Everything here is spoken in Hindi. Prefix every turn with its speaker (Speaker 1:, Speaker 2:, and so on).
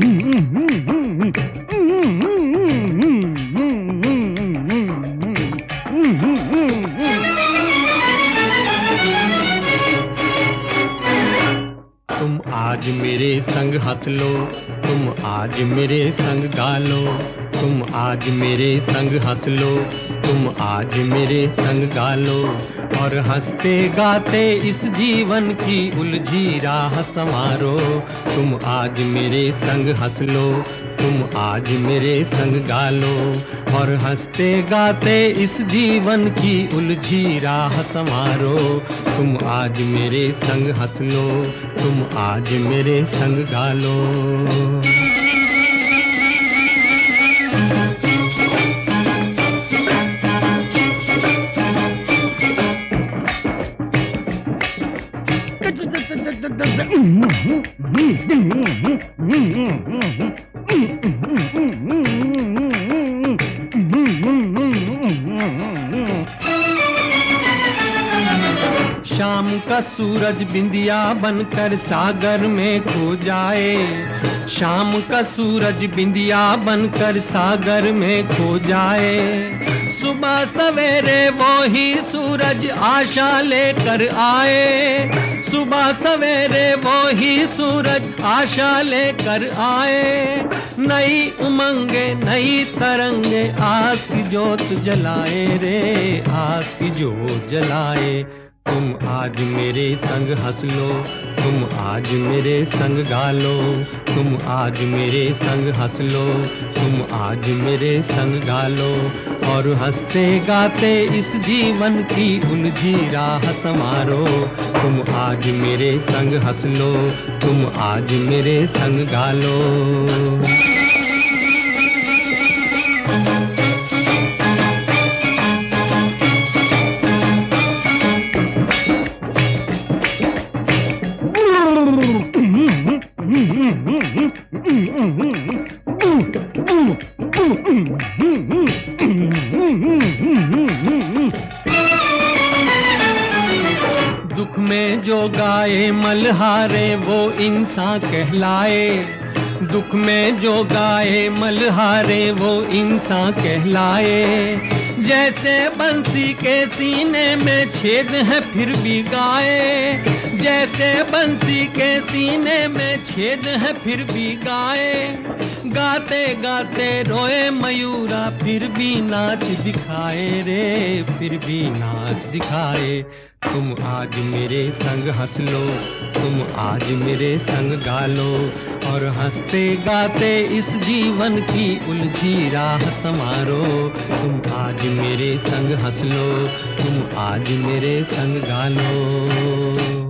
Speaker 1: तुम आज मेरे संग हंस लो, तुम आज मेरे संग गा लो, तुम आज मेरे संग हंस लो, तुम आज मेरे संग गा लो, और हंसते गाते इस जीवन की उलझी राह संवारो। तुम आज मेरे संग हंस लो, तुम आज मेरे संग गा लो, और हंसते गाते इस जीवन की उलझी राह संवारो। तुम आज मेरे संग हंस लो, तुम आज मेरे संग गा लो। शाम का सूरज बिंदिया बनकर सागर में खो जाए, शाम का सूरज बिंदिया बनकर सागर में खो जाए, सुबह सवेरे वो ही सूरज आशा लेकर आए, सुबह सवेरे वो ही सूरज आशा लेकर आए। नई उमंगे नई तरंगे आस की जोत जलाए रे, आस की जोत जलाए। तुम आज मेरे संग हंस लो, तुम आज मेरे संग गा लो, तुम आज मेरे संग हंस लो, तुम आज मेरे संग गा लो, और हंसते गाते इस जीवन की उलझी राह संवारो। तुम आज मेरे संग हंस लो, तुम आज मेरे संग गा लो। दुख में जो गाए मल्हारे वो इंसान कहलाए, दुख में जो गाए मल्हारे वो इंसान कहलाए। जैसे बंसी के सीने में छेद है फिर भी गाए, जैसे बंसी के सीने में छेद है फिर भी गाए। गाते गाते रोए मयूरा फिर भी नाच दिखाए रे, फिर भी नाच दिखाए। तुम आज मेरे संग हंस लो, तुम आज मेरे संग गा लो, और हंसते गाते इस जीवन की उलझी राह संवारो। तुम आज मेरे संग हंस लो, तुम आज मेरे संग गा लो।